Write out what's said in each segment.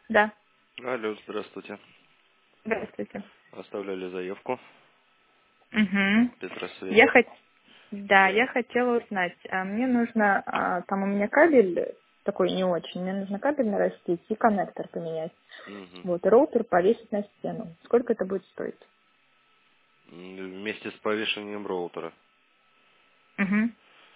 Да. Алло, здравствуйте. Здравствуйте. Оставляли заявку. Угу. Петросвет. Я хот... Да, Да. я хотела узнать, мне нужно, там у меня кабель такой не очень, мне нужно кабель нарастить и коннектор поменять. Мгм. Вот, и роутер повесить на стену. Сколько это будет стоить? Вместе с повешением роутера. Угу.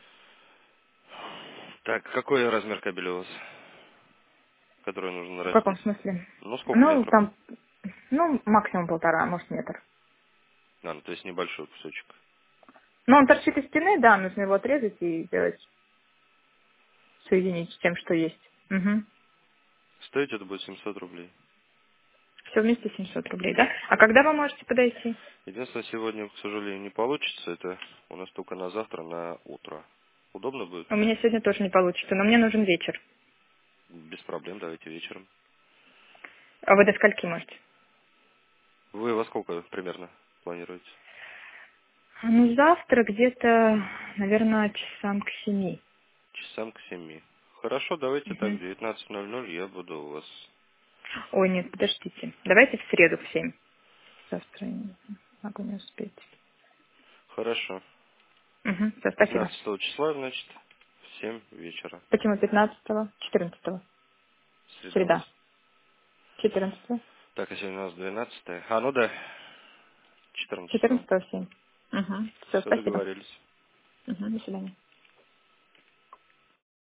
Так, какой размер кабеля у вас, который нужно В каком нарастить? смысле? Ну, сколько Ну, метров? там, максимум 1,5, может, метр. А, ну, то есть небольшой кусочек. Ну, он торчит из стены, да, нужно его отрезать и сделать, соединить с тем, что есть. Угу. Стоить это будет 700 рублей. Все вместе 700 рублей, да? А когда вы можете подойти? Единственное, сегодня, к сожалению, не получится. Это у нас только на завтра, на утро. Удобно будет? У меня сегодня тоже не получится, но мне нужен вечер. Без проблем, давайте вечером. А вы до скольки можете? Вы во сколько примерно планируете? Ну, завтра где-то, наверное, часам к 7. Часам к 7. Хорошо, давайте так, в Мгм. 19:00 я буду у вас. Ой, нет, подождите. Давайте в среду в 7. Завтра я не могу не успеть. Хорошо. Угу, все, спасибо. 15 числа, значит, в 7 вечера. Почему 15-го? 14-го. Среда у вас. Среда. 14-го. Так, а сегодня у нас 12. А, ну да, 14. 14-го в 7. Угу. Все, Все спасибо. договорились. Угу, до свидания.